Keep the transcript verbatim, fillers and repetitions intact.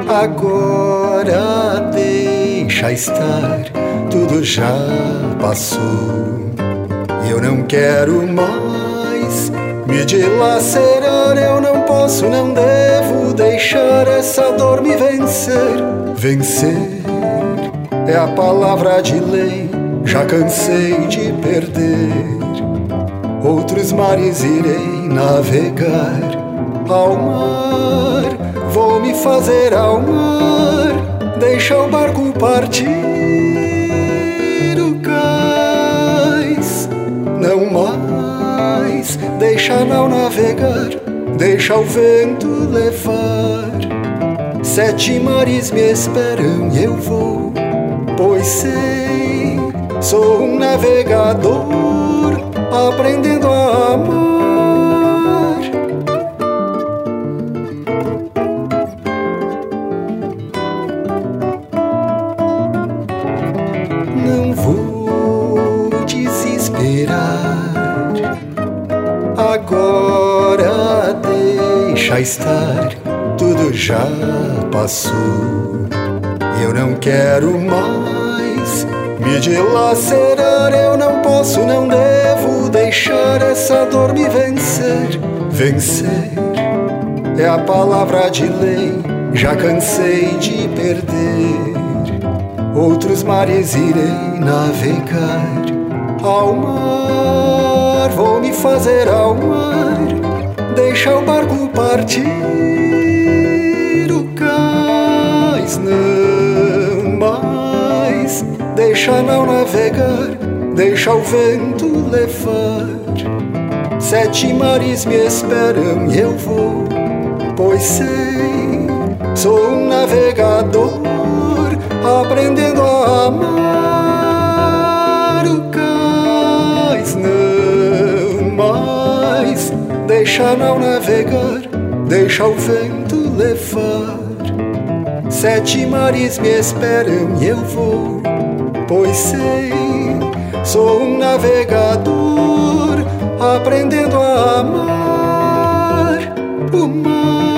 Agora deixa estar, tudo já passou. Eu não quero mais me dilacerar, eu não posso, não devo deixar essa dor me vencer. Vencer é a palavra de lei, já cansei de perder. Outros mares irei navegar, ao mar vou me fazer ao mar, deixa o barco partir o cais. Não mais, deixa não navegar, deixa o vento levar. Sete mares me esperam e eu vou, pois sei, sou um navegador aprendendo a amar. Não vou desesperar, agora deixa estar, tudo já passou. Eu não quero mais me dilacerar, eu não posso, não devo deixar essa dor me vencer. Vencer é a palavra de lei, já cansei de perder. Outros mares irei navegar, ao mar vou me fazer ao mar, deixa o barco partir o cais. Não mais, deixa não navegar, deixa o vento levar. Sete mares me esperam e eu vou, pois sei, sou um navegador aprendendo a amar o cais. Não mais, deixa não navegar, deixa o vento levar. Sete mares me esperam e eu vou, pois sei, sou um navegador aprendendo a amar o mar.